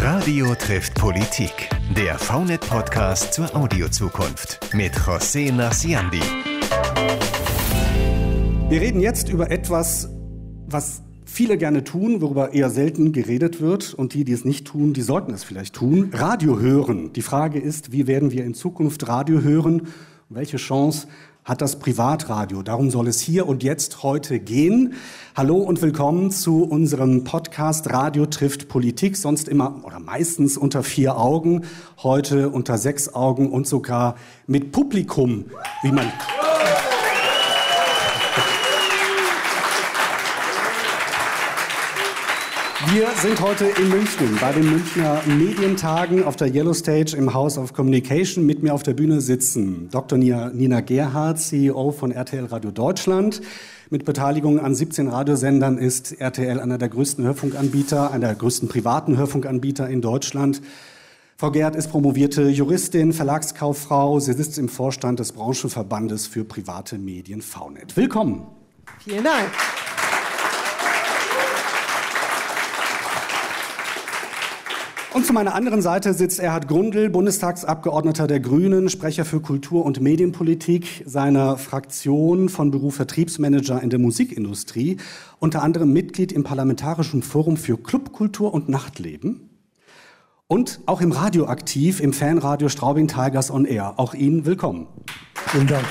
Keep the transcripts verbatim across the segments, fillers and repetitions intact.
Radio trifft Politik, der V N E T-Podcast zur Audiozukunft mit José Naciandi. Wir reden jetzt über etwas, was viele gerne tun, worüber eher selten geredet wird. Und die, die es nicht tun, die sollten es vielleicht tun. Radio hören. Die Frage ist, wie werden wir in Zukunft Radio hören? Und welche Chance hat das Privatradio? Darum soll es hier und jetzt heute gehen. Hallo und willkommen zu unserem Podcast Radio trifft Politik. Sonst immer oder meistens unter vier Augen, heute unter sechs Augen und sogar mit Publikum, wie man... Wir sind heute in München bei den Münchner Medientagen auf der Yellow Stage im House of Communication. Mit mir auf der Bühne sitzen Doktor Nina Gerhardt, C E O von R T L Radio Deutschland. Mit Beteiligung an siebzehn Radiosendern ist R T L einer der größten Hörfunkanbieter, einer der größten privaten Hörfunkanbieter in Deutschland. Frau Gerhardt ist promovierte Juristin, Verlagskauffrau. Sie sitzt im Vorstand des Branchenverbandes für private Medien V N E T. Willkommen. Vielen Dank. Und zu meiner anderen Seite sitzt Erhard Grundl, Bundestagsabgeordneter der Grünen, Sprecher für Kultur- und Medienpolitik seiner Fraktion, von Beruf Vertriebsmanager in der Musikindustrie, unter anderem Mitglied im Parlamentarischen Forum für Clubkultur und Nachtleben und auch im Radio aktiv, im Fanradio Straubing Tigers on Air. Auch Ihnen willkommen. Vielen Dank.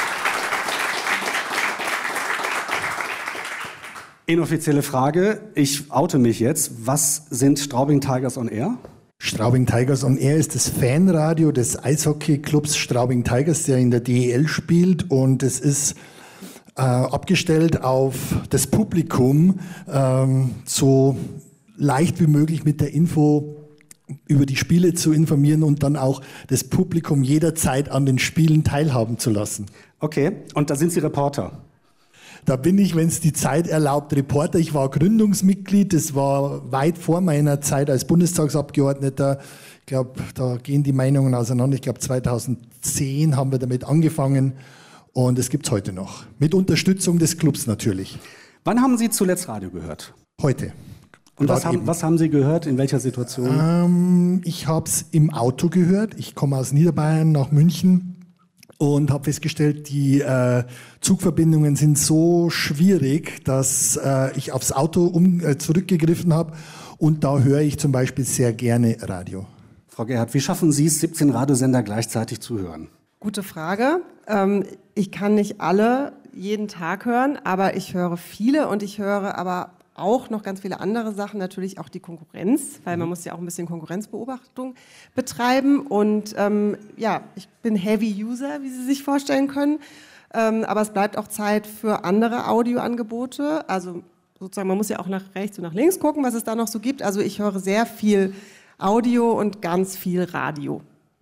Inoffizielle Frage, ich oute mich jetzt. Was sind Straubing Tigers on Air? Straubing Tigers on Air ist das Fanradio des Eishockeyclubs Straubing Tigers, der in der D E L spielt. Und es ist äh, abgestellt auf das Publikum, ähm, so leicht wie möglich mit der Info über die Spiele zu informieren und dann auch das Publikum jederzeit an den Spielen teilhaben zu lassen. Okay, und da sind Sie Reporter? Da bin ich, wenn es die Zeit erlaubt, Reporter. Ich war Gründungsmitglied, das war weit vor meiner Zeit als Bundestagsabgeordneter. Ich glaube, da gehen die Meinungen auseinander. Ich glaube, zweitausendzehn haben wir damit angefangen und es gibt es heute noch. Mit Unterstützung des Clubs natürlich. Wann haben Sie zuletzt Radio gehört? Heute. Und was haben, was haben Sie gehört? In welcher Situation? Ähm, ich habe es im Auto gehört. Ich komme aus Niederbayern nach München. Und habe festgestellt, die äh, Zugverbindungen sind so schwierig, dass äh, ich aufs Auto um, äh, zurückgegriffen habe. Und da höre ich zum Beispiel sehr gerne Radio. Frau Gerhardt, wie schaffen Sie es, siebzehn Radiosender gleichzeitig zu hören? Gute Frage. Ähm, ich kann nicht alle jeden Tag hören, aber ich höre viele und ich höre aber auch noch ganz viele andere Sachen, natürlich auch die Konkurrenz, weil man muss ja auch ein bisschen Konkurrenzbeobachtung betreiben. Und ähm, ja, ich bin Heavy User, wie Sie sich vorstellen können. Ähm, aber es bleibt auch Zeit für andere Audioangebote. Also sozusagen, man muss ja auch nach rechts und nach links gucken, was es da noch so gibt. Also ich höre sehr viel Audio und ganz viel Radio.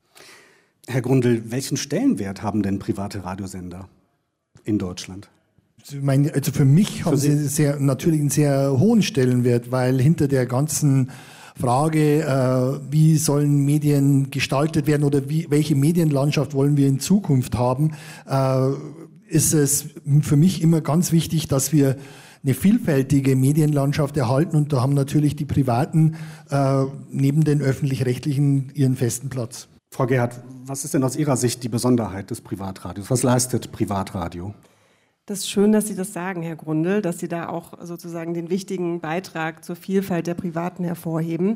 Herr Grundl, welchen Stellenwert haben denn private Radiosender in Deutschland? Ich meine, also für mich haben sie sehr, natürlich einen sehr hohen Stellenwert, weil hinter der ganzen Frage, äh, wie sollen Medien gestaltet werden oder wie, welche Medienlandschaft wollen wir in Zukunft haben, äh, ist es für mich immer ganz wichtig, dass wir eine vielfältige Medienlandschaft erhalten und da haben natürlich die Privaten äh, neben den Öffentlich-Rechtlichen ihren festen Platz. Frau Gerhardt, was ist denn aus Ihrer Sicht die Besonderheit des Privatradios? Was leistet Privatradio? Das ist schön, dass Sie das sagen, Herr Grundl, dass Sie da auch sozusagen den wichtigen Beitrag zur Vielfalt der Privaten hervorheben.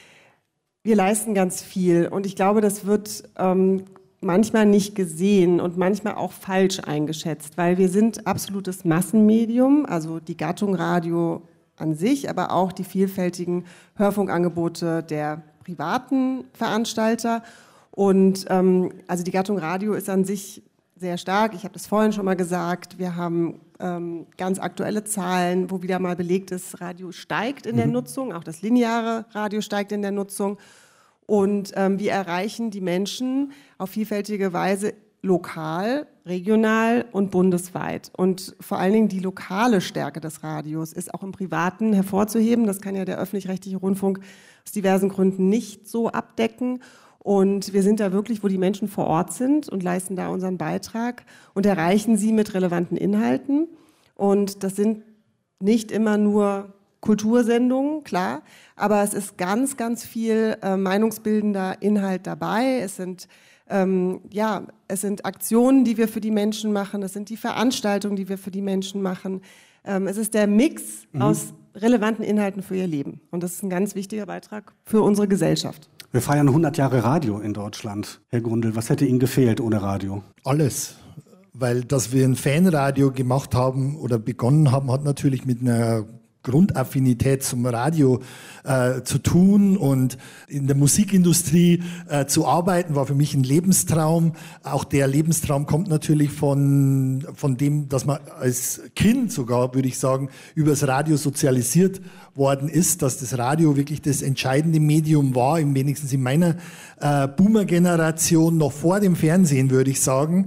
Wir leisten ganz viel und ich glaube, das wird ähm, manchmal nicht gesehen und manchmal auch falsch eingeschätzt, weil wir sind absolutes Massenmedium, also die Gattung Radio an sich, aber auch die vielfältigen Hörfunkangebote der privaten Veranstalter. Und ähm, also die Gattung Radio ist an sich sehr stark. Ich habe das vorhin schon mal gesagt. Wir haben ähm, ganz aktuelle Zahlen, wo wieder mal belegt ist, Radio steigt in der mhm. Nutzung, auch das lineare Radio steigt in der Nutzung. Und ähm, wir erreichen die Menschen auf vielfältige Weise lokal, regional und bundesweit. Und vor allen Dingen die lokale Stärke des Radios ist auch im Privaten hervorzuheben. Das kann ja der öffentlich-rechtliche Rundfunk aus diversen Gründen nicht so abdecken. Und wir sind da wirklich, wo die Menschen vor Ort sind und leisten da unseren Beitrag und erreichen sie mit relevanten Inhalten. Und das sind nicht immer nur Kultursendungen, klar, aber es ist ganz, ganz viel äh, meinungsbildender Inhalt dabei. Es sind ähm, ja, es sind Aktionen, die wir für die Menschen machen. Es sind die Veranstaltungen, die wir für die Menschen machen. Ähm, es ist der Mix mhm. aus relevanten Inhalten für ihr Leben. Und das ist ein ganz wichtiger Beitrag für unsere Gesellschaft. Wir feiern hundert Jahre Radio in Deutschland. Herr Grundl, was hätte Ihnen gefehlt ohne Radio? Alles. Weil, dass wir ein Fanradio gemacht haben oder begonnen haben, hat natürlich mit einer Grundaffinität zum Radio äh, zu tun, und in der Musikindustrie äh, zu arbeiten, war für mich ein Lebenstraum. Auch der Lebenstraum kommt natürlich von, von dem, dass man als Kind sogar, würde ich sagen, übers Radio sozialisiert worden ist, dass das Radio wirklich das entscheidende Medium war, wenigstens in meiner äh, Boomer-Generation, noch vor dem Fernsehen, würde ich sagen.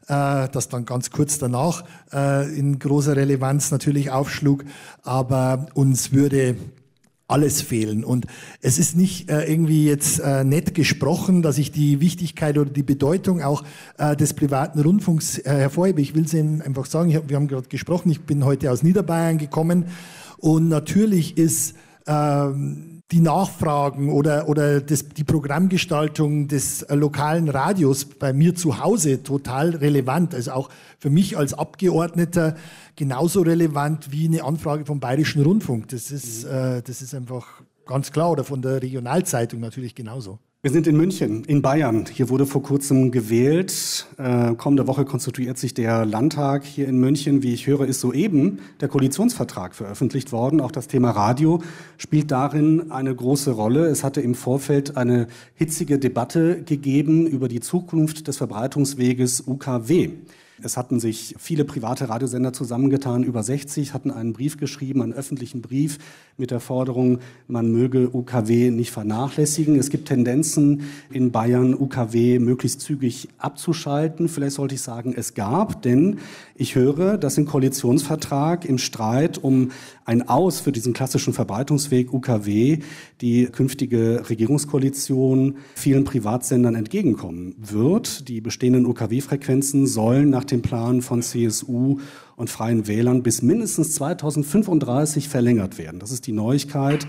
Das dann ganz kurz danach äh, in großer Relevanz natürlich aufschlug, aber uns würde alles fehlen. Und es ist nicht äh, irgendwie jetzt äh, nett gesprochen, dass ich die Wichtigkeit oder die Bedeutung auch äh, des privaten Rundfunks äh, hervorhebe. Ich will es Ihnen einfach sagen, ich hab, wir haben gerade gesprochen, ich bin heute aus Niederbayern gekommen, und natürlich ist ähm, die Nachfragen oder, oder das, die Programmgestaltung des äh, lokalen Radios bei mir zu Hause total relevant. Also auch für mich als Abgeordneter genauso relevant wie eine Anfrage vom Bayerischen Rundfunk. Das ist, äh, das ist einfach ganz klar. Oder von der Regionalzeitung natürlich genauso. Wir sind in München, in Bayern. Hier wurde vor kurzem gewählt. Äh, kommende Woche konstituiert sich der Landtag hier in München. Wie ich höre, ist soeben der Koalitionsvertrag veröffentlicht worden. Auch das Thema Radio spielt darin eine große Rolle. Es hatte im Vorfeld eine hitzige Debatte gegeben über die Zukunft des Verbreitungsweges U K W. Es hatten sich viele private Radiosender zusammengetan, über sechzig, hatten einen Brief geschrieben, einen öffentlichen Brief mit der Forderung, man möge U K W nicht vernachlässigen. Es gibt Tendenzen in Bayern, U K W möglichst zügig abzuschalten. Vielleicht sollte ich sagen, es gab, denn ich höre, dass im Koalitionsvertrag im Streit um ein Aus für diesen klassischen Verbreitungsweg U K W die künftige Regierungskoalition vielen Privatsendern entgegenkommen wird. Die bestehenden U K W-Frequenzen sollen nach dem Plan von C S U und Freien Wählern bis mindestens zweitausendfünfunddreißig verlängert werden. Das ist die Neuigkeit.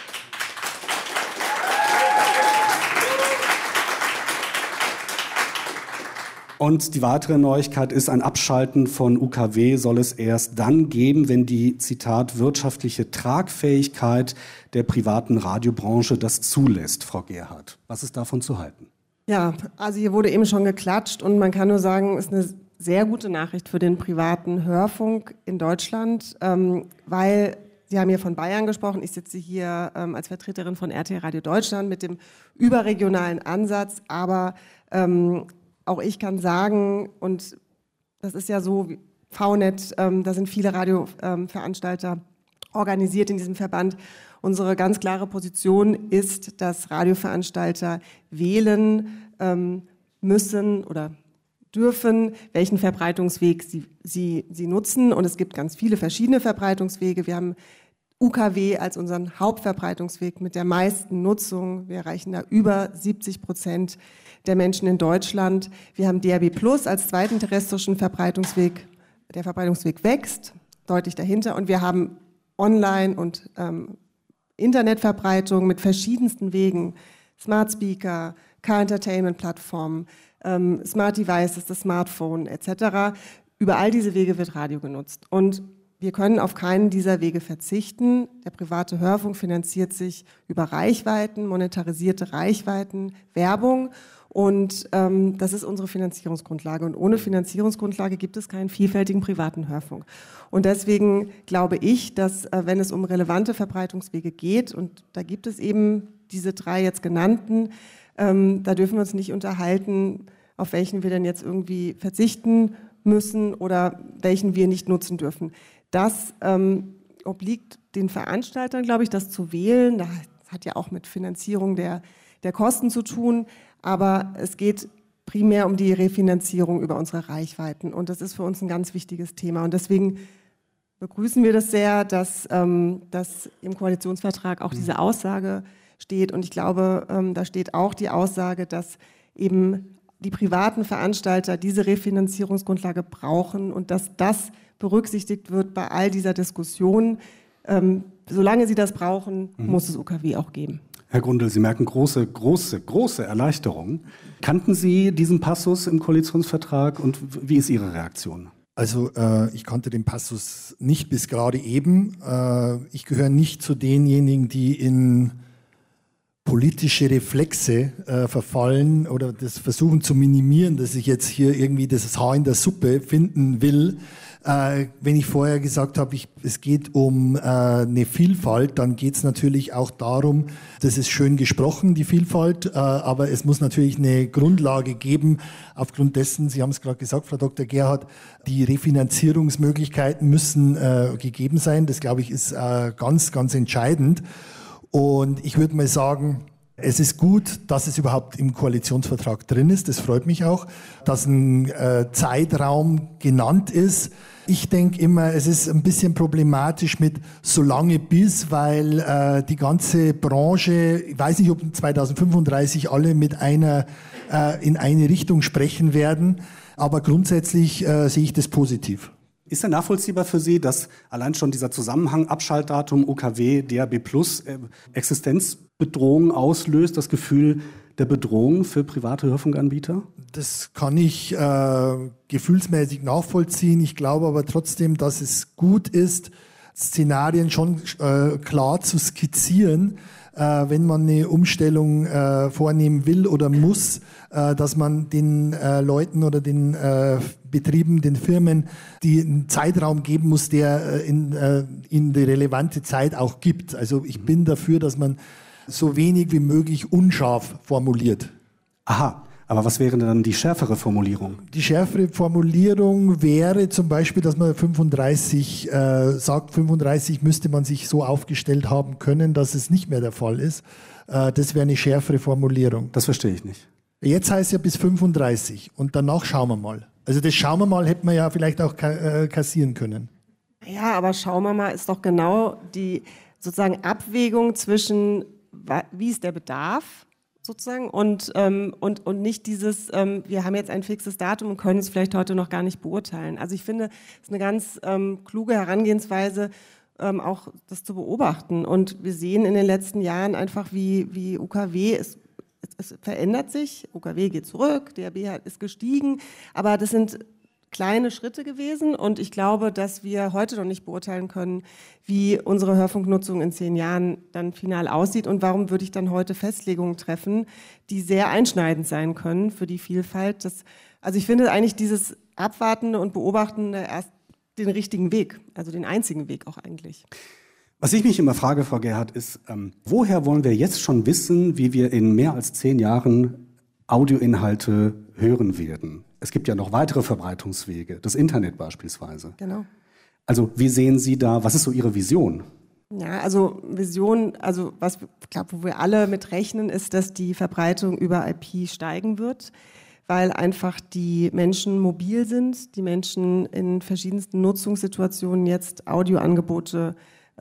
Und die weitere Neuigkeit ist, ein Abschalten von U K W soll es erst dann geben, wenn die, Zitat, wirtschaftliche Tragfähigkeit der privaten Radiobranche das zulässt. Frau Gerhardt, was ist davon zu halten? Ja, also hier wurde eben schon geklatscht, und man kann nur sagen, es ist eine sehr gute Nachricht für den privaten Hörfunk in Deutschland, ähm, weil Sie haben hier von Bayern gesprochen. Ich sitze hier ähm, als Vertreterin von R T L Radio Deutschland mit dem überregionalen Ansatz, aber ähm, auch ich kann sagen, und das ist ja so, V Net, ähm, da sind viele Radioveranstalter ähm, organisiert in diesem Verband. Unsere ganz klare Position ist, dass Radioveranstalter wählen ähm, müssen oder dürfen, welchen Verbreitungsweg sie, sie, sie nutzen. Und es gibt ganz viele verschiedene Verbreitungswege. Wir haben U K W als unseren Hauptverbreitungsweg mit der meisten Nutzung. Wir erreichen da über siebzig Prozent der Menschen in Deutschland. Wir haben D A B Plus als zweiten terrestrischen Verbreitungsweg. Der Verbreitungsweg wächst deutlich dahinter. Und wir haben Online- und ähm, Internetverbreitung mit verschiedensten Wegen. Smart Speaker, Car-Entertainment-Plattformen, ähm, Smart Devices, das Smartphone et cetera. Über all diese Wege wird Radio genutzt. Und wir können auf keinen dieser Wege verzichten. Der private Hörfunk finanziert sich über Reichweiten, monetarisierte Reichweiten, Werbung. Und ähm, das ist unsere Finanzierungsgrundlage. Und ohne Finanzierungsgrundlage gibt es keinen vielfältigen privaten Hörfunk. Und deswegen glaube ich, dass äh, wenn es um relevante Verbreitungswege geht, und da gibt es eben diese drei jetzt genannten, ähm, da dürfen wir uns nicht unterhalten, auf welchen wir denn jetzt irgendwie verzichten müssen oder welchen wir nicht nutzen dürfen. Das ähm, obliegt den Veranstaltern, glaube ich, das zu wählen. Das hat ja auch mit Finanzierung der, der Kosten zu tun. Aber es geht primär um die Refinanzierung über unsere Reichweiten. Und das ist für uns ein ganz wichtiges Thema. Und deswegen begrüßen wir das sehr, dass, ähm, dass im Koalitionsvertrag auch diese Aussage steht. Und ich glaube, ähm, da steht auch die Aussage, dass eben die privaten Veranstalter diese Refinanzierungsgrundlage brauchen und dass das berücksichtigt wird bei all dieser Diskussion. Ähm, solange sie das brauchen, Mhm. muss es U K W auch geben. Herr Grundl, Sie merken große, große, große Erleichterung. Kannten Sie diesen Passus im Koalitionsvertrag und wie ist Ihre Reaktion? Also äh, ich kannte den Passus nicht bis gerade eben. Äh, ich gehöre nicht zu denjenigen, die in politische Reflexe äh, verfallen oder das versuchen zu minimieren, dass ich jetzt hier irgendwie das Haar in der Suppe finden will. Äh, wenn ich vorher gesagt habe, ich, es geht um äh, eine Vielfalt, dann geht es natürlich auch darum, das ist schön gesprochen, die Vielfalt, äh, aber es muss natürlich eine Grundlage geben, aufgrund dessen, Sie haben es gerade gesagt, Frau Doktor Gerhardt, die Refinanzierungsmöglichkeiten müssen äh, gegeben sein. Das, glaube ich, ist äh, ganz, ganz entscheidend. Und ich würde mal sagen, es ist gut, dass es überhaupt im Koalitionsvertrag drin ist. Das freut mich auch, dass ein äh, Zeitraum genannt ist. Ich denke immer, es ist ein bisschen problematisch mit so lange bis, weil äh, die ganze Branche, ich weiß nicht, ob zweitausendfünfunddreißig alle mit einer äh, in eine Richtung sprechen werden, aber grundsätzlich äh, sehe ich das positiv. Ist denn nachvollziehbar für Sie, dass allein schon dieser Zusammenhang Abschaltdatum U K W, D A B Plus, äh, Existenzbedrohung auslöst, das Gefühl der Bedrohung für private Hörfunkanbieter? Das kann ich äh, gefühlsmäßig nachvollziehen. Ich glaube aber trotzdem, dass es gut ist, Szenarien schon äh, klar zu skizzieren, äh, wenn man eine Umstellung äh, vornehmen will oder muss, äh, dass man den äh, Leuten oder den äh, Betrieben, den Firmen, die einen Zeitraum geben muss, der äh, in, äh, in die relevante Zeit auch gibt. Also ich bin dafür, dass man so wenig wie möglich unscharf formuliert. Aha, aber was wäre dann die schärfere Formulierung? Die schärfere Formulierung wäre zum Beispiel, dass man fünfunddreißig äh, sagt, fünfunddreißig müsste man sich so aufgestellt haben können, dass es nicht mehr der Fall ist. Äh, das wäre eine schärfere Formulierung. Das verstehe ich nicht. Jetzt heißt es ja bis fünfunddreißig und danach schauen wir mal. Also das schauen wir mal hätten wir ja vielleicht auch kassieren können. Ja, aber schauen wir mal, ist doch genau die sozusagen Abwägung zwischen, wie ist der Bedarf sozusagen und, ähm, und, und nicht dieses, ähm, wir haben jetzt ein fixes Datum und können es vielleicht heute noch gar nicht beurteilen. Also ich finde, es ist eine ganz ähm, kluge Herangehensweise, ähm, auch das zu beobachten. Und wir sehen in den letzten Jahren einfach, wie, wie U K W ist. Es verändert sich, U K W geht zurück, D A B ist gestiegen, aber das sind kleine Schritte gewesen und ich glaube, dass wir heute noch nicht beurteilen können, wie unsere Hörfunknutzung in zehn Jahren dann final aussieht und warum würde ich dann heute Festlegungen treffen, die sehr einschneidend sein können für die Vielfalt. Das, also ich finde eigentlich dieses Abwartende und Beobachtende erst den richtigen Weg, also den einzigen Weg auch eigentlich. Was ich mich immer frage, Frau Gerhardt, ist, ähm, woher wollen wir jetzt schon wissen, wie wir in mehr als zehn Jahren Audioinhalte hören werden? Es gibt ja noch weitere Verbreitungswege, das Internet beispielsweise. Genau. Also wie sehen Sie da, was ist so Ihre Vision? Ja, also Vision, also was ich glaube, wo wir alle mit rechnen, ist, dass die Verbreitung über I P steigen wird, weil einfach die Menschen mobil sind, die Menschen in verschiedensten Nutzungssituationen jetzt Audioangebote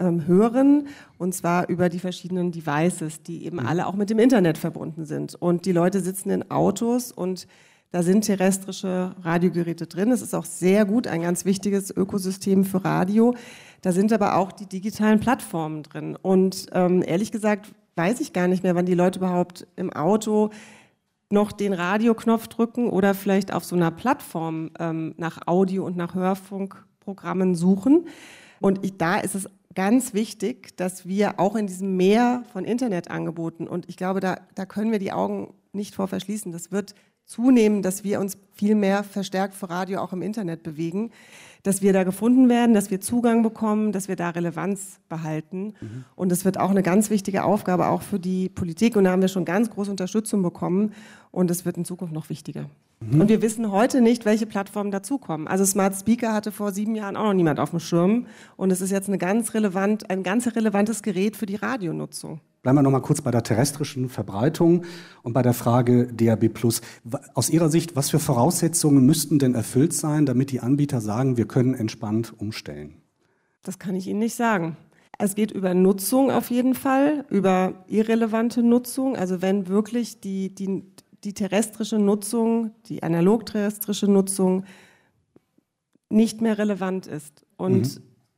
hören, und zwar über die verschiedenen Devices, die eben alle auch mit dem Internet verbunden sind. Und die Leute sitzen in Autos und da sind terrestrische Radiogeräte drin. Es ist auch sehr gut, ein ganz wichtiges Ökosystem für Radio. Da sind aber auch die digitalen Plattformen drin. Und ähm, ehrlich gesagt weiß ich gar nicht mehr, wann die Leute überhaupt im Auto noch den Radioknopf drücken oder vielleicht auf so einer Plattform ähm, nach Audio- und nach Hörfunkprogrammen suchen. Und ich, da ist es ganz wichtig, dass wir auch in diesem Meer von Internetangeboten, und ich glaube, da, da können wir die Augen nicht vor verschließen, das wird zunehmen, dass wir uns viel mehr verstärkt für Radio auch im Internet bewegen, dass wir da gefunden werden, dass wir Zugang bekommen, dass wir da Relevanz behalten. Mhm. Und das wird auch eine ganz wichtige Aufgabe auch für die Politik. Und da haben wir schon ganz große Unterstützung bekommen. Und es wird in Zukunft noch wichtiger. Mhm. Und wir wissen heute nicht, welche Plattformen dazukommen. Also Smart Speaker hatte vor sieben Jahren auch noch niemand auf dem Schirm. Und es ist jetzt eine ganz relevant, ein ganz relevantes Gerät für die Radionutzung. Bleiben wir noch mal kurz bei der terrestrischen Verbreitung und bei der Frage D A B Plus. Aus Ihrer Sicht, was für Voraussetzungen müssten denn erfüllt sein, damit die Anbieter sagen, wir können entspannt umstellen? Das kann ich Ihnen nicht sagen. Es geht über Nutzung auf jeden Fall, über irrelevante Nutzung. Also wenn wirklich die, die, die terrestrische Nutzung, die analog-terrestrische Nutzung nicht mehr relevant ist. Und mhm.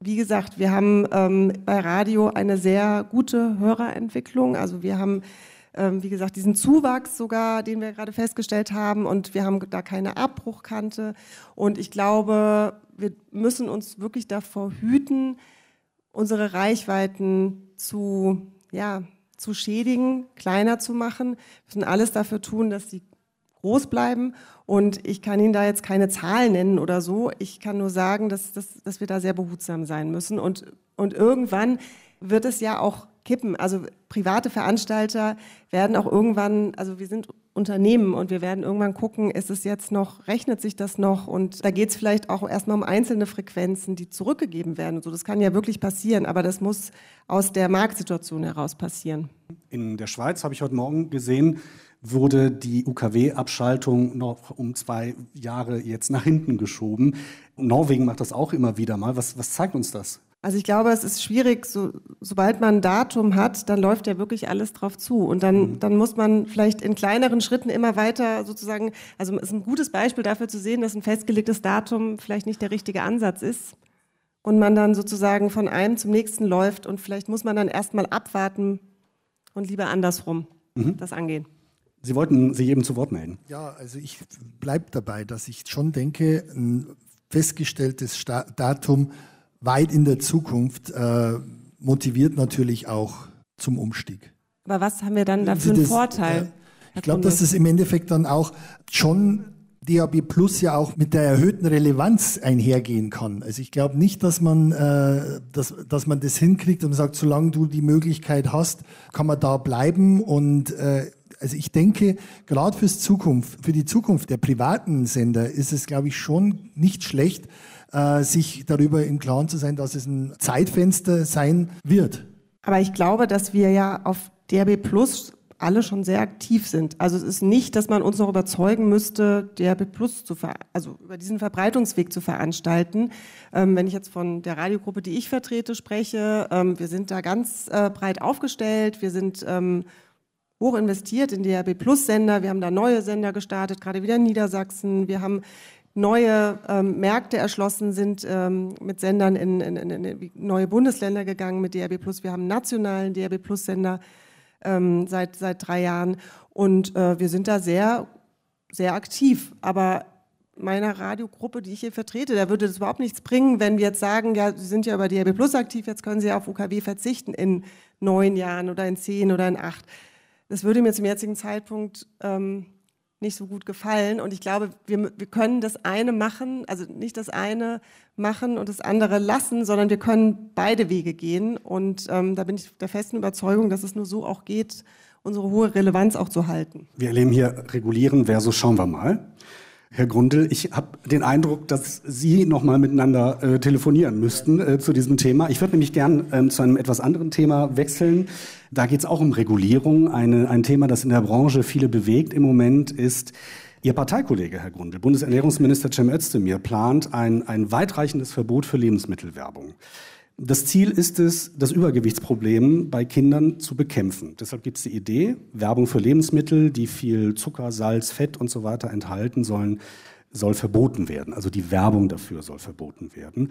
Wie gesagt, wir haben ähm, bei Radio eine sehr gute Hörerentwicklung. Also wir haben, ähm, wie gesagt, diesen Zuwachs sogar, den wir gerade festgestellt haben. Und wir haben da keine Abbruchkante. Und ich glaube, wir müssen uns wirklich davor hüten, unsere Reichweiten zu, ja, zu schädigen, kleiner zu machen. Wir müssen alles dafür tun, dass sie groß bleiben. Und ich kann Ihnen da jetzt keine Zahlen nennen oder so. Ich kann nur sagen, dass, dass, dass wir da sehr behutsam sein müssen. Und, und irgendwann wird es ja auch kippen. Also private Veranstalter werden auch irgendwann, also wir sind Unternehmen und wir werden irgendwann gucken, ist es jetzt noch, rechnet sich das noch? Und da geht es vielleicht auch erstmal um einzelne Frequenzen, die zurückgegeben werden. Und so. Das kann ja wirklich passieren, aber das muss aus der Marktsituation heraus passieren. In der Schweiz, habe ich heute Morgen gesehen, wurde die U K W-Abschaltung noch um zwei Jahre jetzt nach hinten geschoben. Norwegen macht das auch immer wieder mal. Was, was zeigt uns das? Also ich glaube, es ist schwierig, so, sobald man ein Datum hat, dann läuft ja wirklich alles drauf zu. Und dann, mhm. dann muss man vielleicht in kleineren Schritten immer weiter sozusagen, also es ist ein gutes Beispiel dafür zu sehen, dass ein festgelegtes Datum vielleicht nicht der richtige Ansatz ist. Und man dann sozusagen von einem zum nächsten läuft und vielleicht muss man dann erstmal abwarten und lieber andersrum mhm. das angehen. Sie wollten sich eben zu Wort melden. Ja, also ich bleibe dabei, dass ich schon denke, ein festgestelltes Sta- Datum weit in der Zukunft äh, motiviert natürlich auch zum Umstieg. Aber was haben wir dann da für einen das, Vorteil? Äh, ich glaube, dass das im Endeffekt dann auch schon D A B Plus ja auch mit der erhöhten Relevanz einhergehen kann. Also ich glaube nicht, dass man, äh, dass, dass man das hinkriegt und sagt, solange du die Möglichkeit hast, kann man da bleiben. Und äh, also ich denke, gerade fürs Zukunft, für die Zukunft der privaten Sender ist es, glaube ich, schon nicht schlecht, äh, sich darüber im Klaren zu sein, dass es ein Zeitfenster sein wird. Aber ich glaube, dass wir ja auf D A B Plus alle schon sehr aktiv sind. Also es ist nicht, dass man uns noch überzeugen müsste, D A B Plus zu ver- also über diesen Verbreitungsweg zu veranstalten. Ähm, wenn ich jetzt von der Radiogruppe, die ich vertrete, spreche, ähm, wir sind da ganz äh, breit aufgestellt. Wir sind ähm, hoch investiert in D A B Plus Sender. Wir haben da neue Sender gestartet, gerade wieder in Niedersachsen. Wir haben neue ähm, Märkte erschlossen, sind ähm, mit Sendern in, in, in, in neue Bundesländer gegangen mit D A B Plus. Wir haben einen nationalen D A B Plus Sender ähm, seit, seit drei Jahren und äh, wir sind da sehr, sehr aktiv. Aber meiner Radiogruppe, die ich hier vertrete, da würde das überhaupt nichts bringen, wenn wir jetzt sagen, ja, Sie sind ja über D A B Plus aktiv, jetzt können Sie ja auf U K W verzichten in neun Jahren oder in zehn oder in acht. Das würde mir zum jetzigen Zeitpunkt ähm, nicht so gut gefallen. Und ich glaube, wir, wir können das eine machen, also nicht das eine machen und das andere lassen, sondern wir können beide Wege gehen. Und ähm, da bin ich der festen Überzeugung, dass es nur so auch geht, unsere hohe Relevanz auch zu halten. Wir erleben hier Regulieren versus schauen wir mal. Herr Grundl, ich habe den Eindruck, dass Sie noch mal miteinander äh, telefonieren müssten äh, zu diesem Thema. Ich würde nämlich gern ähm, zu einem etwas anderen Thema wechseln. Da geht es auch um Regulierung. Eine, ein Thema, das in der Branche viele bewegt im Moment, ist Ihr Parteikollege, Herr Grundl, Bundesernährungsminister Cem Özdemir, plant ein, ein weitreichendes Verbot für Lebensmittelwerbung. Das Ziel ist es, das Übergewichtsproblem bei Kindern zu bekämpfen. Deshalb gibt es die Idee, Werbung für Lebensmittel, die viel Zucker, Salz, Fett und so weiter enthalten sollen, soll verboten werden. Also die Werbung dafür soll verboten werden.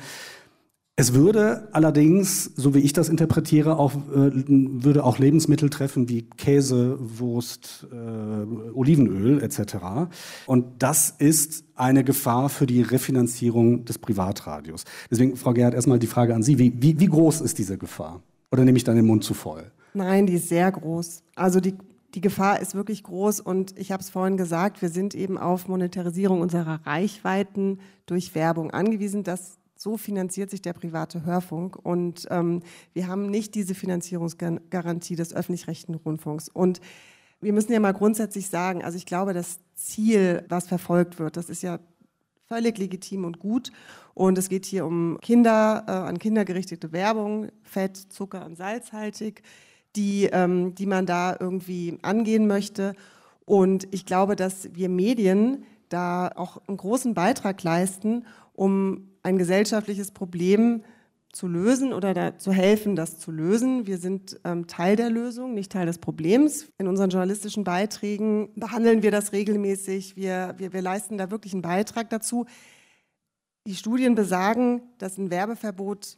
Es würde allerdings, so wie ich das interpretiere, auch, äh, würde auch Lebensmittel treffen wie Käse, Wurst, äh, Olivenöl et cetera. Und das ist eine Gefahr für die Refinanzierung des Privatradios. Deswegen, Frau Gerhardt, erstmal die Frage an Sie. Wie, wie, wie groß ist diese Gefahr? Oder nehme ich dann den Mund zu voll? Nein, die ist sehr groß. Also die, die Gefahr ist wirklich groß. Und ich habe es vorhin gesagt, wir sind eben auf Monetarisierung unserer Reichweiten durch Werbung angewiesen. Das So finanziert sich der private Hörfunk und ähm, wir haben nicht diese Finanzierungsgarantie des öffentlich-rechtlichen Rundfunks. Und wir müssen ja mal grundsätzlich sagen, also ich glaube, das Ziel, was verfolgt wird, das ist ja völlig legitim und gut. Und es geht hier um Kinder, äh, an Kinder gerichtete Werbung, Fett, Zucker und salzhaltig, die, ähm, die man da irgendwie angehen möchte. Und ich glaube, dass wir Medien da auch einen großen Beitrag leisten, um ein gesellschaftliches Problem zu lösen oder da zu helfen, das zu lösen. Wir sind ähm, Teil der Lösung, nicht Teil des Problems. In unseren journalistischen Beiträgen behandeln wir das regelmäßig. Wir, wir, wir leisten da wirklich einen Beitrag dazu. Die Studien besagen, dass ein Werbeverbot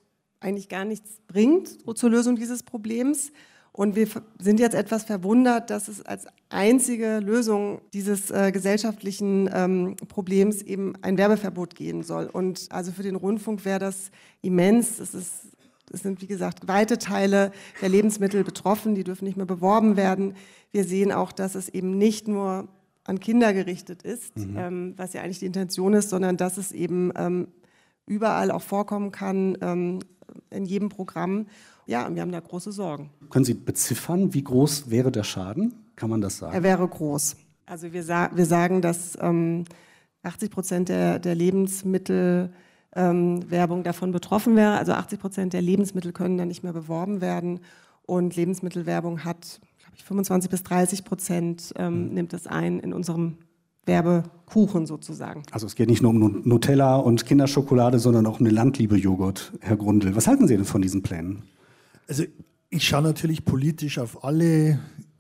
eigentlich gar nichts bringt zur Lösung dieses Problems. Und wir sind jetzt etwas verwundert, dass es als einzige Lösung dieses äh, gesellschaftlichen ähm, Problems eben ein Werbeverbot geben soll. Und also für den Rundfunk wäre das immens. Es ist, es sind, wie gesagt, weite Teile der Lebensmittel betroffen, die dürfen nicht mehr beworben werden. Wir sehen auch, dass es eben nicht nur an Kinder gerichtet ist, mhm. ähm, was ja eigentlich die Intention ist, sondern dass es eben ähm, überall auch vorkommen kann, ähm, in jedem Programm. Ja, und wir haben da große Sorgen. Können Sie beziffern, wie groß wäre der Schaden? Kann man das sagen? Er wäre groß. Also wir, sa- wir sagen, dass ähm, achtzig Prozent der, der Lebensmittelwerbung ähm, davon betroffen wäre. Also achtzig Prozent der Lebensmittel können dann nicht mehr beworben werden. Und Lebensmittelwerbung hat, glaube ich, fünfundzwanzig bis dreißig Prozent ähm, mhm. nimmt es ein in unserem Werbekuchen sozusagen. Also es geht nicht nur um Nutella und Kinderschokolade, sondern auch um den Landliebe-Joghurt, Herr Grundl. Was halten Sie denn von diesen Plänen? Also ich schaue natürlich politisch auf alle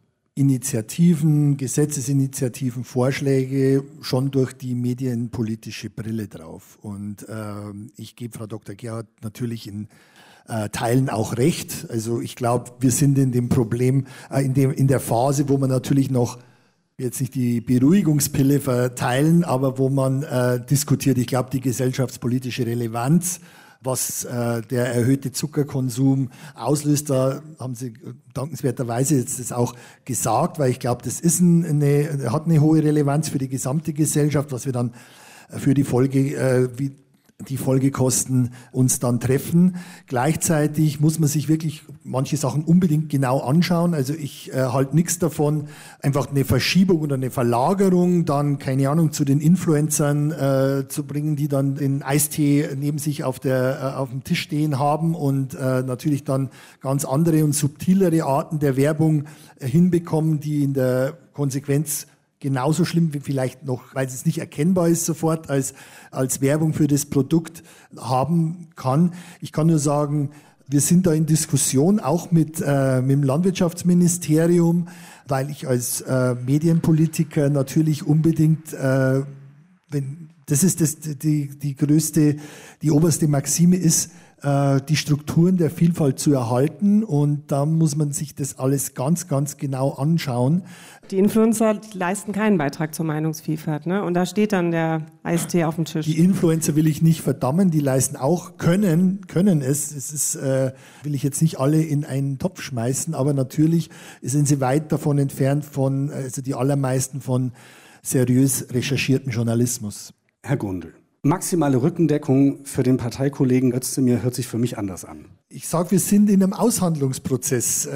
Initiativen, Gesetzesinitiativen, Vorschläge schon durch die medienpolitische Brille drauf. Und äh, ich gebe Frau Doktor Gerhardt natürlich in äh, Teilen auch recht. Also ich glaube, wir sind in dem Problem, äh, in, dem, in der Phase, wo man natürlich noch jetzt nicht die Beruhigungspille verteilen, aber wo man äh, diskutiert. Ich glaube, die gesellschaftspolitische Relevanz, was äh, der erhöhte Zuckerkonsum auslöst, da haben Sie dankenswerterweise jetzt das auch gesagt, weil ich glaube, das ist ein, eine, hat eine hohe Relevanz für die gesamte Gesellschaft, was wir dann für die Folge, äh, wie die Folgekosten uns dann treffen. Gleichzeitig muss man sich wirklich manche Sachen unbedingt genau anschauen. Also ich äh, halte nichts davon, einfach eine Verschiebung oder eine Verlagerung dann, keine Ahnung, zu den Influencern äh, zu bringen, die dann den Eistee neben sich auf, der, äh, auf dem Tisch stehen haben und äh, natürlich dann ganz andere und subtilere Arten der Werbung äh, hinbekommen, die in der Konsequenz genauso schlimm wie vielleicht noch, weil es nicht erkennbar ist sofort, als, als Werbung für das Produkt haben kann. Ich kann nur sagen, wir sind da in Diskussion, auch mit, äh, mit dem Landwirtschaftsministerium, weil ich als äh, Medienpolitiker natürlich unbedingt, äh, wenn, das ist das, die, die größte, die oberste Maxime ist, die Strukturen der Vielfalt zu erhalten, und da muss man sich das alles ganz, ganz genau anschauen. Die Influencer leisten keinen Beitrag zur Meinungsvielfalt, ne? Und da steht dann der Eistee auf dem Tisch. Die Influencer will ich nicht verdammen, die leisten auch, können, können es. Es ist, äh, will ich jetzt nicht alle in einen Topf schmeißen, aber natürlich sind sie weit davon entfernt von, also die allermeisten von seriös recherchierten Journalismus. Herr Grundl. Maximale Rückendeckung für den Parteikollegen Özdemir hört sich für mich anders an. Ich sage, wir sind in einem Aushandlungsprozess.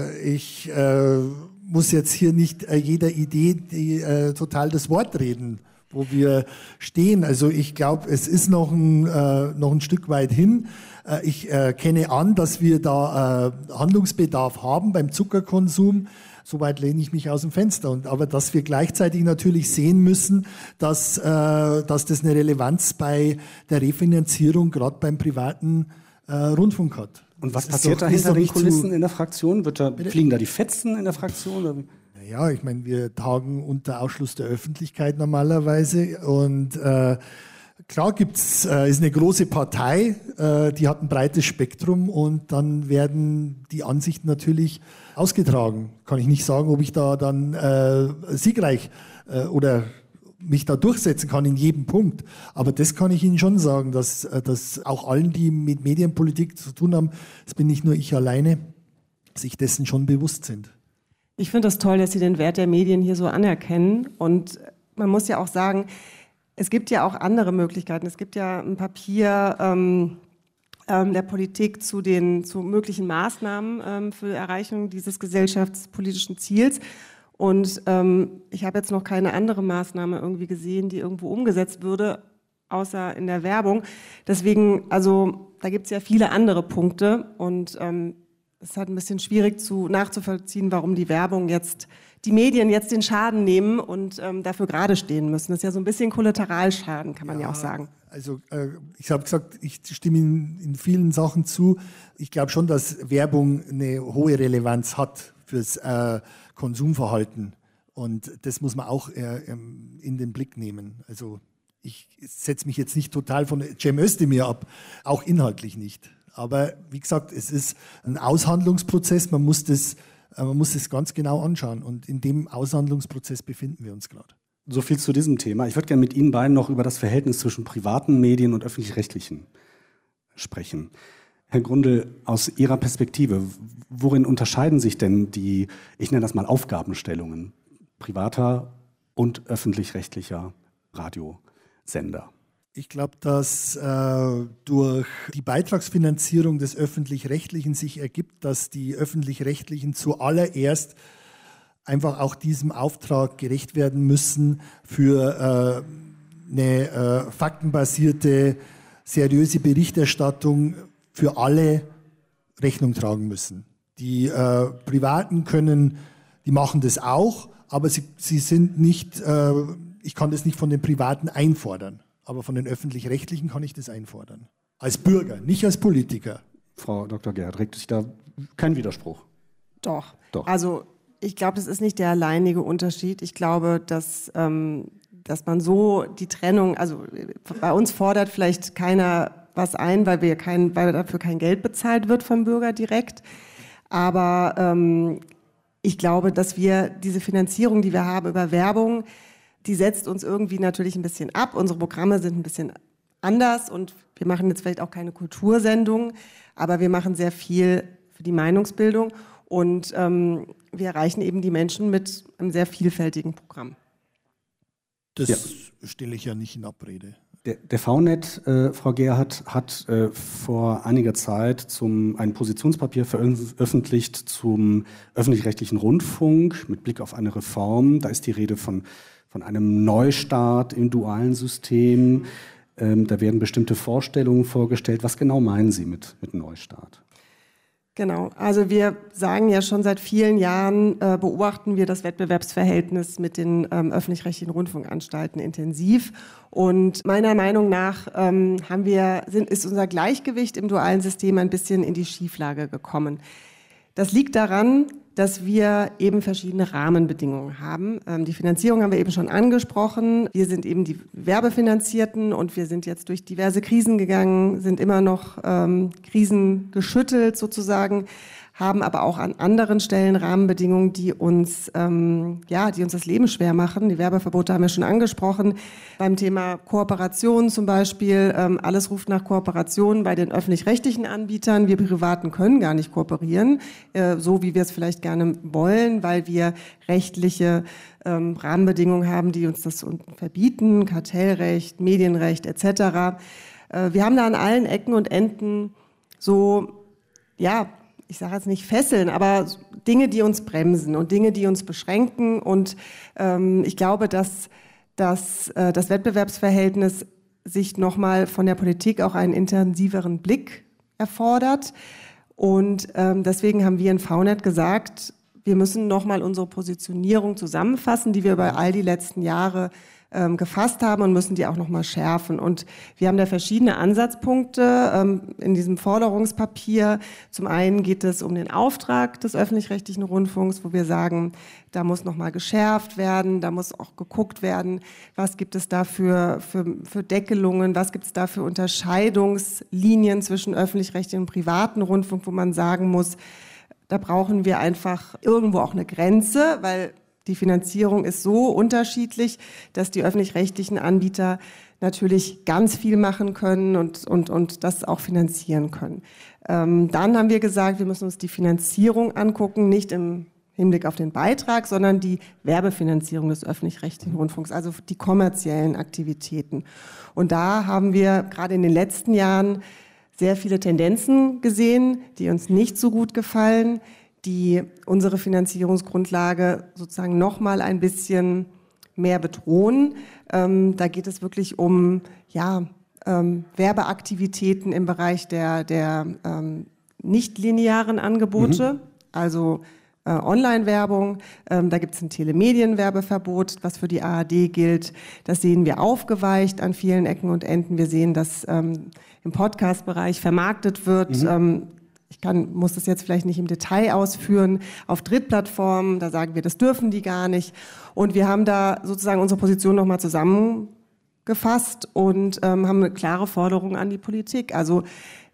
Ich äh, muss jetzt hier nicht äh, jeder Idee die, äh, total das Wort reden, wo wir stehen. Also ich glaube, es ist noch ein, äh, noch ein Stück weit hin. Äh, ich äh, kenne an, dass wir da äh, Handlungsbedarf haben beim Zuckerkonsum. Soweit lehne ich mich aus dem Fenster. Und, aber dass wir gleichzeitig natürlich sehen müssen, dass, äh, dass das eine Relevanz bei der Refinanzierung gerade beim privaten äh, Rundfunk hat. Und was das passiert doch, da hinter den Kulissen zu, in der Fraktion? Wird da, fliegen da die Fetzen in der Fraktion? Ja, ich meine, wir tagen unter Ausschluss der Öffentlichkeit normalerweise. Und äh, klar gibt's, äh, ist eine große Partei, äh, die hat ein breites Spektrum, und dann werden die Ansichten natürlich ausgetragen. Kann ich nicht sagen, ob ich da dann äh, siegreich äh, oder mich da durchsetzen kann in jedem Punkt. Aber das kann ich Ihnen schon sagen, dass, dass auch allen, die mit Medienpolitik zu tun haben, das bin nicht nur ich alleine, sich dessen schon bewusst sind. Ich finde das toll, dass Sie den Wert der Medien hier so anerkennen. Und man muss ja auch sagen, es gibt ja auch andere Möglichkeiten. Es gibt ja ein Papier ähm, ähm, der Politik zu den zu möglichen Maßnahmen ähm, für die Erreichung dieses gesellschaftspolitischen Ziels. Und ähm, ich habe jetzt noch keine andere Maßnahme irgendwie gesehen, die irgendwo umgesetzt würde, außer in der Werbung. Deswegen, also da gibt es ja viele andere Punkte, und ähm, es ist halt ein bisschen schwierig zu, nachzuvollziehen, warum die Werbung jetzt, die Medien jetzt den Schaden nehmen und ähm, dafür gerade stehen müssen. Das ist ja so ein bisschen Kollateralschaden, kann man ja, ja auch sagen. Also äh, ich habe gesagt, ich stimme Ihnen in vielen Sachen zu. Ich glaube schon, dass Werbung eine hohe Relevanz hat fürs äh, Konsumverhalten, und das muss man auch äh, in den Blick nehmen. Also ich setze mich jetzt nicht total von Cem Özdemir ab, auch inhaltlich nicht. Aber wie gesagt, es ist ein Aushandlungsprozess, man muss das, man muss das ganz genau anschauen und in dem Aushandlungsprozess befinden wir uns gerade. So viel zu diesem Thema. Ich würde gerne mit Ihnen beiden noch über das Verhältnis zwischen privaten Medien und öffentlich-rechtlichen sprechen. Herr Grundl, aus Ihrer Perspektive, worin unterscheiden sich denn die, ich nenne das mal Aufgabenstellungen, privater und öffentlich-rechtlicher Radiosender? Ich glaube, dass äh, durch die Beitragsfinanzierung des Öffentlich-Rechtlichen sich ergibt, dass die Öffentlich-Rechtlichen zuallererst einfach auch diesem Auftrag gerecht werden müssen, für äh, eine äh, faktenbasierte, seriöse Berichterstattung für alle Rechnung tragen müssen. Die äh, Privaten können, die machen das auch, aber sie, sie sind nicht, äh, ich kann das nicht von den Privaten einfordern, aber von den Öffentlich-Rechtlichen kann ich das einfordern. Als Bürger, nicht als Politiker. Frau Doktor Gerhardt, regt sich da kein Widerspruch? Doch. Doch. Also ich glaube, das ist nicht der alleinige Unterschied. Ich glaube, dass, ähm, dass man so die Trennung, also bei uns fordert vielleicht keiner was ein, weil, wir kein, weil dafür kein Geld bezahlt wird vom Bürger direkt. Aber ähm, ich glaube, dass wir diese Finanzierung, die wir haben über Werbung, die setzt uns irgendwie natürlich ein bisschen ab. Unsere Programme sind ein bisschen anders und wir machen jetzt vielleicht auch keine Kultursendung, aber wir machen sehr viel für die Meinungsbildung und ähm, wir erreichen eben die Menschen mit einem sehr vielfältigen Programm. Das ja. stelle ich ja nicht in Abrede. Der, der V Net, äh, Frau Gerhardt, hat äh, vor einiger Zeit zum, ein Positionspapier veröffentlicht zum öffentlich-rechtlichen Rundfunk mit Blick auf eine Reform. Da ist die Rede von, von einem Neustart im dualen System. Ähm, da werden bestimmte Vorstellungen vorgestellt. Was genau meinen Sie mit, mit Neustart? Genau, also wir sagen ja schon seit vielen Jahren, äh, beobachten wir das Wettbewerbsverhältnis mit den ähm, öffentlich-rechtlichen Rundfunkanstalten intensiv. Und meiner Meinung nach ähm, haben wir, sind, ist unser Gleichgewicht im dualen System ein bisschen in die Schieflage gekommen. Das liegt daran, dass wir eben verschiedene Rahmenbedingungen haben. Ähm, die Finanzierung haben wir eben schon angesprochen. Wir sind eben die Werbefinanzierten und wir sind jetzt durch diverse Krisen gegangen, sind immer noch ähm, krisengeschüttelt sozusagen, haben aber auch an anderen Stellen Rahmenbedingungen, die uns, ähm, ja, die uns das Leben schwer machen. Die Werbeverbote haben wir schon angesprochen. Beim Thema Kooperation zum Beispiel, ähm, alles ruft nach Kooperation bei den öffentlich-rechtlichen Anbietern. Wir Privaten können gar nicht kooperieren, äh, so wie wir es vielleicht gerne wollen, weil wir rechtliche ähm, Rahmenbedingungen haben, die uns das verbieten, Kartellrecht, Medienrecht et cetera. Äh, wir haben da an allen Ecken und Enden so, ja, ich sage jetzt nicht fesseln, aber Dinge, die uns bremsen und Dinge, die uns beschränken. Und ähm, ich glaube, dass, dass äh, das Wettbewerbsverhältnis sich nochmal von der Politik auch einen intensiveren Blick erfordert. Und ähm, deswegen haben wir in V Net gesagt, wir müssen nochmal unsere Positionierung zusammenfassen, die wir über all die letzten Jahre ähm, gefasst haben und müssen die auch nochmal schärfen. Und wir haben da verschiedene Ansatzpunkte ähm, in diesem Forderungspapier. Zum einen geht es um den Auftrag des öffentlich-rechtlichen Rundfunks, wo wir sagen, da muss nochmal geschärft werden, da muss auch geguckt werden, was gibt es da für, für, für Deckelungen, was gibt es da für Unterscheidungslinien zwischen öffentlich-rechtlichen und privaten Rundfunk, wo man sagen muss, da brauchen wir einfach irgendwo auch eine Grenze, weil die Finanzierung ist so unterschiedlich, dass die öffentlich-rechtlichen Anbieter natürlich ganz viel machen können und, und, und das auch finanzieren können. Ähm, dann haben wir gesagt, wir müssen uns die Finanzierung angucken, nicht im Hinblick auf den Beitrag, sondern die Werbefinanzierung des öffentlich-rechtlichen Rundfunks, also die kommerziellen Aktivitäten. Und da haben wir gerade in den letzten Jahren sehr viele Tendenzen gesehen, die uns nicht so gut gefallen, die unsere Finanzierungsgrundlage sozusagen noch mal ein bisschen mehr bedrohen. Ähm, da geht es wirklich um ja, ähm, Werbeaktivitäten im Bereich der, der ähm, nicht-linearen Angebote, mhm. also äh, Online-Werbung. Ähm, da gibt es ein Telemedienwerbeverbot, was für die A R D gilt. Das sehen wir aufgeweicht an vielen Ecken und Enden. Wir sehen, dass ähm, im Podcast-Bereich vermarktet wird. Mhm. Ähm, Ich kann, muss das jetzt vielleicht nicht im Detail ausführen, auf Drittplattformen, da sagen wir, das dürfen die gar nicht. Und wir haben da sozusagen unsere Position nochmal zusammengefasst und ähm, haben eine klare Forderung an die Politik. Also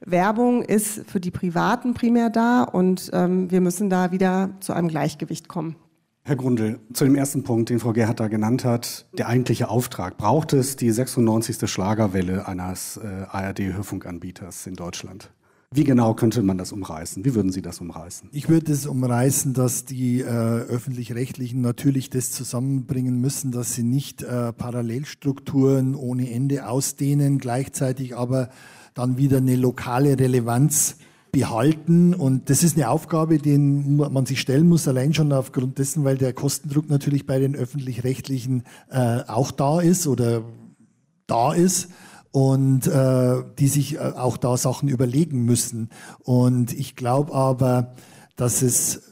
Werbung ist für die Privaten primär da und ähm, wir müssen da wieder zu einem Gleichgewicht kommen. Herr Grundl, zu dem ersten Punkt, den Frau Gerhardt da genannt hat, der eigentliche Auftrag. Braucht es die sechsundneunzigste Schlagerwelle eines äh, A R D-Hörfunkanbieters in Deutschland? Wie genau könnte man das umreißen? Wie würden Sie das umreißen? Ich würde es umreißen, dass die äh, Öffentlich-Rechtlichen natürlich das zusammenbringen müssen, dass sie nicht äh, Parallelstrukturen ohne Ende ausdehnen, gleichzeitig aber dann wieder eine lokale Relevanz behalten. Und das ist eine Aufgabe, die man sich stellen muss, allein schon aufgrund dessen, weil der Kostendruck natürlich bei den Öffentlich-Rechtlichen äh, auch da ist oder da ist. Und äh, die sich äh, auch da Sachen überlegen müssen. Und ich glaube aber, dass es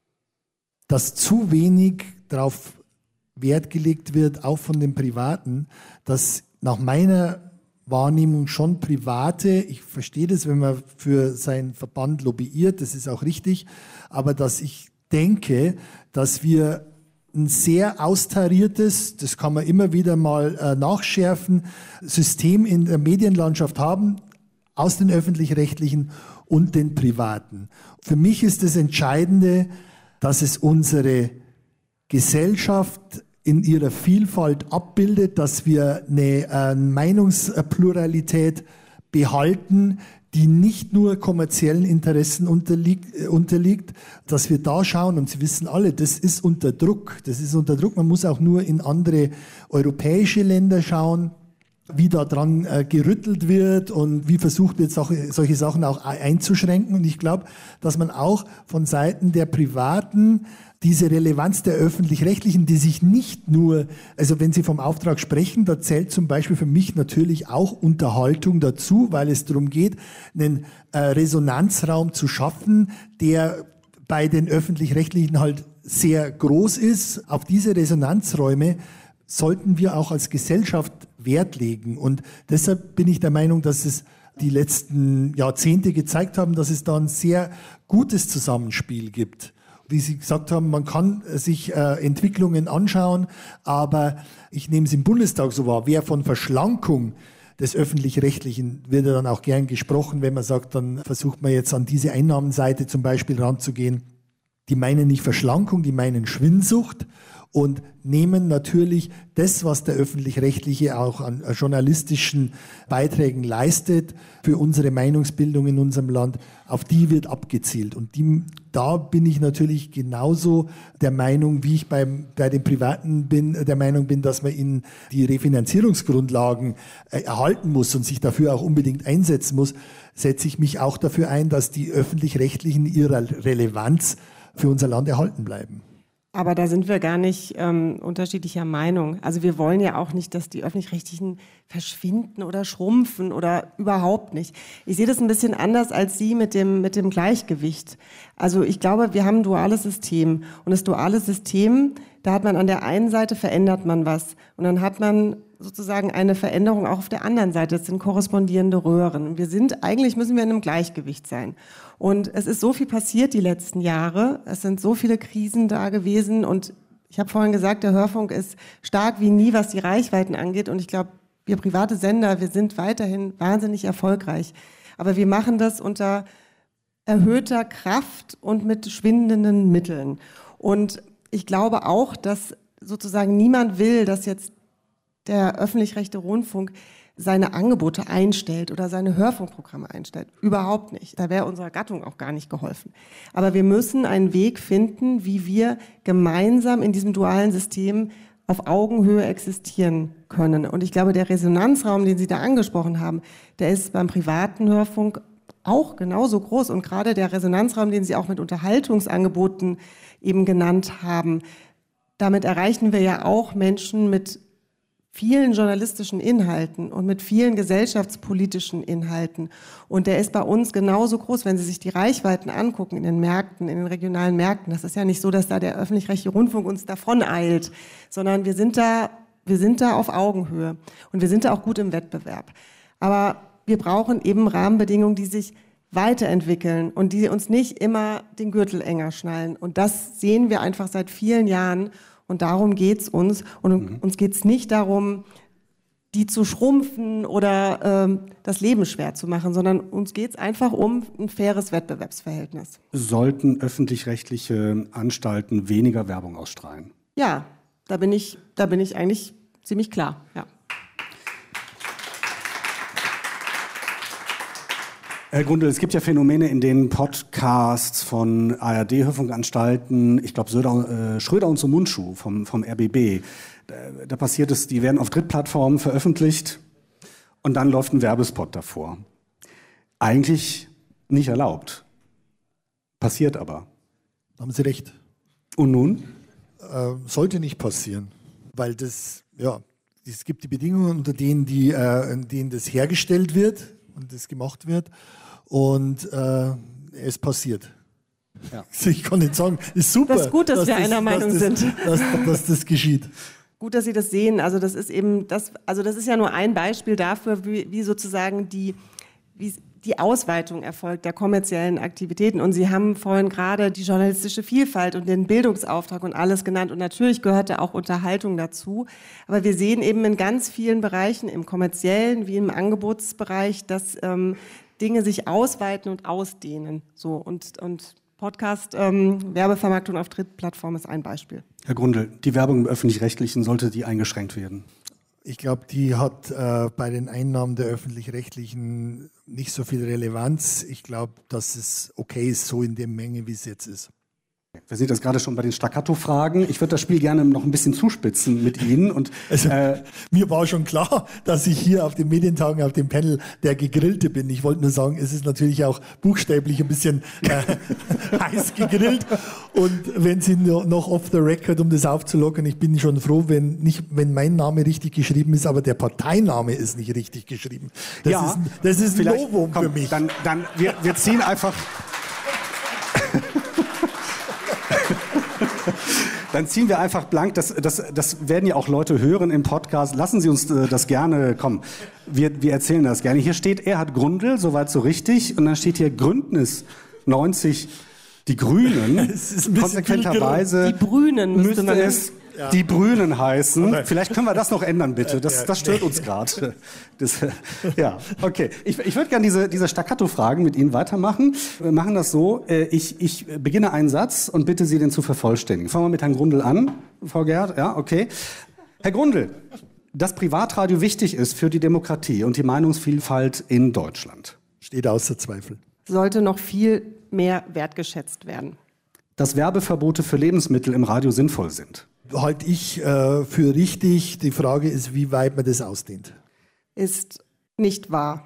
dass zu wenig darauf Wert gelegt wird, auch von den Privaten, dass nach meiner Wahrnehmung schon Private, ich verstehe das, wenn man für seinen Verband lobbyiert, das ist auch richtig, aber dass ich denke, dass wir ein sehr austariertes, das kann man immer wieder mal äh, nachschärfen, System in der Medienlandschaft haben, aus den Öffentlich-Rechtlichen und den Privaten. Für mich ist das Entscheidende, dass es unsere Gesellschaft in ihrer Vielfalt abbildet, dass wir eine äh, Meinungspluralität behalten, die nicht nur kommerziellen Interessen unterliegt, äh, unterliegt, dass wir da schauen, und Sie wissen alle, das ist unter Druck. Das ist unter Druck. Man muss auch nur in andere europäische Länder schauen, wie da dran äh, gerüttelt wird und wie versucht wird, solche, solche Sachen auch einzuschränken. Und ich glaube, dass man auch von Seiten der Privaten diese Relevanz der Öffentlich-Rechtlichen, die sich nicht nur, also wenn Sie vom Auftrag sprechen, da zählt zum Beispiel für mich natürlich auch Unterhaltung dazu, weil es darum geht, einen äh, Resonanzraum zu schaffen, der bei den Öffentlich-Rechtlichen halt sehr groß ist. Auf diese Resonanzräume sollten wir auch als Gesellschaft Wert legen. Und deshalb bin ich der Meinung, dass es die letzten Jahrzehnte gezeigt haben, dass es da ein sehr gutes Zusammenspiel gibt. Wie Sie gesagt haben, man kann sich äh, Entwicklungen anschauen, aber ich nehme es im Bundestag so wahr, wer von Verschlankung des Öffentlich-Rechtlichen wird ja dann auch gern gesprochen, wenn man sagt, dann versucht man jetzt an diese Einnahmenseite zum Beispiel ranzugehen. Die meinen nicht Verschlankung, die meinen Schwindsucht und nehmen natürlich das, was der Öffentlich-Rechtliche auch an journalistischen Beiträgen leistet für unsere Meinungsbildung in unserem Land, auf die wird abgezielt. Und die, da bin ich natürlich genauso der Meinung, wie ich beim, bei den Privaten bin, der Meinung bin, dass man ihnen die Refinanzierungsgrundlagen äh, erhalten muss und sich dafür auch unbedingt einsetzen muss, setze ich mich auch dafür ein, dass die Öffentlich-Rechtlichen ihrer Relevanz für unser Land erhalten bleiben. Aber da sind wir gar nicht ähm, unterschiedlicher Meinung. Also wir wollen ja auch nicht, dass die Öffentlich-Rechtlichen verschwinden oder schrumpfen oder überhaupt nicht. Ich sehe das ein bisschen anders als Sie mit dem, mit dem Gleichgewicht. Also ich glaube, wir haben ein duales System. Und das duale System, da hat man an der einen Seite verändert man was. Und dann hat man sozusagen eine Veränderung auch auf der anderen Seite. Das sind korrespondierende Röhren. Wir sind, eigentlich müssen wir in einem Gleichgewicht sein. Und es ist so viel passiert die letzten Jahre. Es sind so viele Krisen da gewesen. Und ich habe vorhin gesagt, der Hörfunk ist stark wie nie, was die Reichweiten angeht. Und ich glaube, wir private Sender, wir sind weiterhin wahnsinnig erfolgreich. Aber wir machen das unter erhöhter Kraft und mit schwindenden Mitteln. Und ich glaube auch, dass sozusagen niemand will, dass jetzt der öffentlich-rechtliche Rundfunk seine Angebote einstellt oder seine Hörfunkprogramme einstellt. Überhaupt nicht. Da wäre unserer Gattung auch gar nicht geholfen. Aber wir müssen einen Weg finden, wie wir gemeinsam in diesem dualen System auf Augenhöhe existieren können. Und ich glaube, der Resonanzraum, den Sie da angesprochen haben, der ist beim privaten Hörfunk auch genauso groß. Und gerade der Resonanzraum, den Sie auch mit Unterhaltungsangeboten eben genannt haben, damit erreichen wir ja auch Menschen mit vielen journalistischen Inhalten und mit vielen gesellschaftspolitischen Inhalten. Und der ist bei uns genauso groß, wenn Sie sich die Reichweiten angucken in den Märkten, in den regionalen Märkten. Das ist ja nicht so, dass da der öffentlich-rechtliche Rundfunk uns davon eilt, sondern wir sind da, wir sind da auf Augenhöhe und wir sind da auch gut im Wettbewerb. Aber wir brauchen eben Rahmenbedingungen, die sich weiterentwickeln und die uns nicht immer den Gürtel enger schnallen. Und das sehen wir einfach seit vielen Jahren. Und darum geht's uns. Und mhm. uns geht's nicht darum, die zu schrumpfen oder ähm, das Leben schwer zu machen, sondern uns geht es einfach um ein faires Wettbewerbsverhältnis. Sollten öffentlich-rechtliche Anstalten weniger Werbung ausstrahlen? Ja, da bin ich, da bin ich eigentlich ziemlich klar, ja. Herr Grundl, es gibt ja Phänomene, in denen Podcasts von A R D-Hörfunkanstalten, ich glaube äh, Schröder und so Mundschuh vom, vom R B B, da, da passiert es, die werden auf Drittplattformen veröffentlicht und dann läuft ein Werbespot davor. Eigentlich nicht erlaubt. Passiert aber. Da haben Sie recht. Und nun? Äh, sollte nicht passieren, weil das, ja, es gibt die Bedingungen, unter denen, die, äh, in denen das hergestellt wird und das gemacht wird. Und äh, es passiert. Ja. Ich kann nicht sagen, ist super. Das ist gut, dass, dass wir das, einer Meinung dass das, sind. Dass, dass das geschieht. Gut, dass Sie das sehen. Also das ist eben, das, also das ist ja nur ein Beispiel dafür, wie, wie sozusagen die, wie die Ausweitung erfolgt der kommerziellen Aktivitäten. Und Sie haben vorhin gerade die journalistische Vielfalt und den Bildungsauftrag und alles genannt. Und natürlich gehörte auch Unterhaltung dazu. Aber wir sehen eben in ganz vielen Bereichen, im kommerziellen wie im Angebotsbereich, dass ähm, Dinge sich ausweiten und ausdehnen. So, und, und Podcast, ähm, Werbevermarktung auf Drittplattformen ist ein Beispiel. Herr Grundl, die Werbung im Öffentlich-Rechtlichen, sollte die eingeschränkt werden? Ich glaube, die hat äh, bei den Einnahmen der Öffentlich-Rechtlichen nicht so viel Relevanz. Ich glaube, dass es okay ist, so in der Menge, wie es jetzt ist. Wir sind jetzt gerade schon bei den Staccato-Fragen. Ich würde das Spiel gerne noch ein bisschen zuspitzen mit Ihnen. Und, also, äh, mir war schon klar, dass ich hier auf den Medientagen, auf dem Panel der Gegrillte bin. Ich wollte nur sagen, es ist natürlich auch buchstäblich ein bisschen äh, heiß gegrillt. Und wenn Sie noch off the record, um das aufzulockern, ich bin schon froh, wenn, nicht, wenn mein Name richtig geschrieben ist, aber der Parteiname ist nicht richtig geschrieben. Das ja, ist, das ist ein Novum komm, für mich. Dann, dann wir, wir ziehen einfach... Dann ziehen wir einfach blank, das, das, das werden ja auch Leute hören im Podcast. Lassen Sie uns äh, das gerne, komm, wir, wir erzählen das gerne. Hier steht Erhard Grundl, soweit so richtig, und dann steht hier Gründnis neunzig, die Grünen. Konsequenterweise die Brünen müsste man es ja. die Brünen heißen. Vielleicht können wir das noch ändern, bitte. Das, das stört uns gerade. Ja, okay. Ich, ich würde gerne diese, diese Staccato-Fragen mit Ihnen weitermachen. Wir machen das so, ich, ich beginne einen Satz und bitte Sie, den zu vervollständigen. Fangen wir mit Herrn Grundl an, Frau Gerhardt. Ja, okay. Herr Grundl, dass Privatradio wichtig ist für die Demokratie und die Meinungsvielfalt in Deutschland. Steht außer Zweifel. Sollte noch viel mehr wertgeschätzt werden. Dass Werbeverbote für Lebensmittel im Radio sinnvoll sind. Halte ich äh, für richtig. Die Frage ist, wie weit man das ausdehnt. Ist nicht wahr.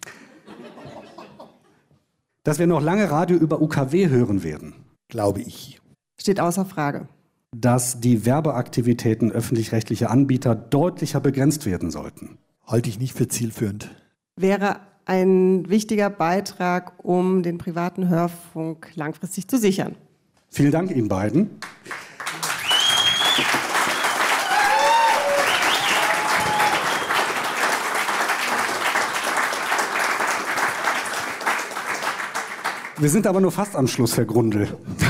Dass wir noch lange Radio über U K W hören werden. Glaube ich. Steht außer Frage. Dass die Werbeaktivitäten öffentlich-rechtlicher Anbieter deutlicher begrenzt werden sollten. Halte ich nicht für zielführend. Wäre ein wichtiger Beitrag, um den privaten Hörfunk langfristig zu sichern. Vielen Dank Ihnen beiden. Wir sind aber nur fast am Schluss, Herr Grundl.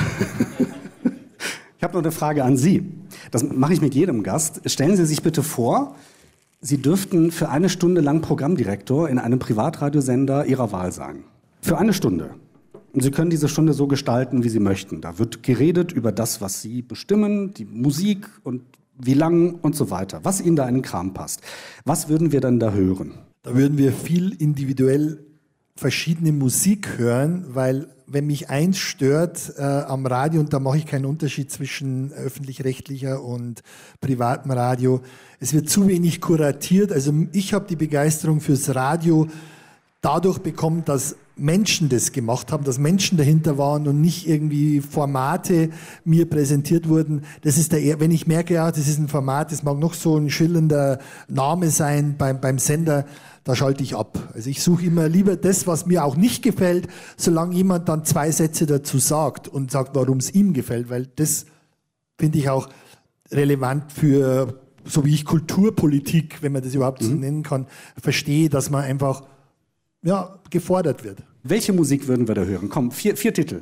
Ich habe noch eine Frage an Sie. Das mache ich mit jedem Gast. Stellen Sie sich bitte vor, Sie dürften für eine Stunde lang Programmdirektor in einem Privatradiosender Ihrer Wahl sein. Für eine Stunde. Und Sie können diese Stunde so gestalten, wie Sie möchten. Da wird geredet über das, was Sie bestimmen, die Musik und wie lang und so weiter. Was Ihnen da in den Kram passt. Was würden wir dann da hören? Da würden wir viel individuell verschiedene Musik hören, weil wenn mich eins stört äh, am Radio, und da mache ich keinen Unterschied zwischen öffentlich-rechtlicher und privatem Radio, es wird zu wenig kuratiert. Also ich habe die Begeisterung fürs Radio dadurch bekommen, dass Menschen das gemacht haben, dass Menschen dahinter waren und nicht irgendwie Formate mir präsentiert wurden. Das ist der, wenn ich merke, ja, das ist ein Format, das mag noch so ein schillernder Name sein beim, beim Sender, da schalte ich ab. Also ich suche immer lieber das, was mir auch nicht gefällt, solange jemand dann zwei Sätze dazu sagt und sagt, warum es ihm gefällt, weil das finde ich auch relevant für, so wie ich Kulturpolitik, wenn man das überhaupt so mhm. nennen kann, verstehe, dass man einfach ja, gefordert wird. Welche Musik würden wir da hören? Komm, vier, vier Titel.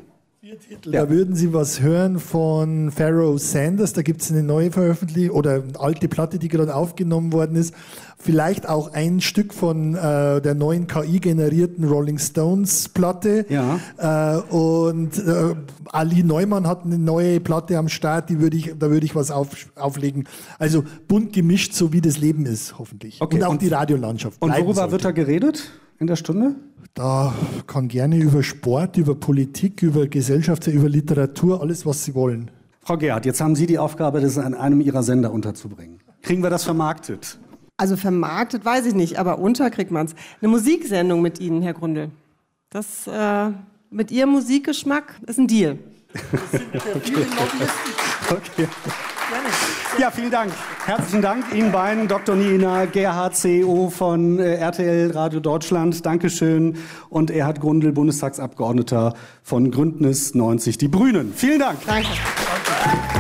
Da würden Sie was hören von Pharoah Sanders, da gibt es eine neue Veröffentlichung oder eine alte Platte, die gerade aufgenommen worden ist. Vielleicht auch ein Stück von äh, der neuen K I-generierten Rolling Stones Platte. Ja. Äh, und äh, Ali Neumann hat eine neue Platte am Start, die würde ich, da würde ich was auf, auflegen. Also bunt gemischt, so wie das Leben ist, hoffentlich. Okay. Und auch und, die Radiolandschaft. Und worüber sollte. wird da geredet in der Stunde? Da kann gerne über Sport, über Politik, über Gesellschaft, über Literatur, alles, was Sie wollen. Frau Gerhardt, jetzt haben Sie die Aufgabe, das an einem Ihrer Sender unterzubringen. Kriegen wir das vermarktet? Also vermarktet weiß ich nicht, aber unter kriegt man es. Eine Musiksendung mit Ihnen, Herr Grundl. Das äh, mit Ihrem Musikgeschmack ist ein Deal. Das sind ja viele Lobbyisten. Okay. Ja, vielen Dank. Herzlichen Dank Ihnen beiden, Doktor Nina Gerhardt, C E O von äh, R T L Radio Deutschland. Dankeschön. Und Erhard Grundl, Bundestagsabgeordneter von Gründnis neunzig Die Grünen. Vielen Dank. Danke. Danke.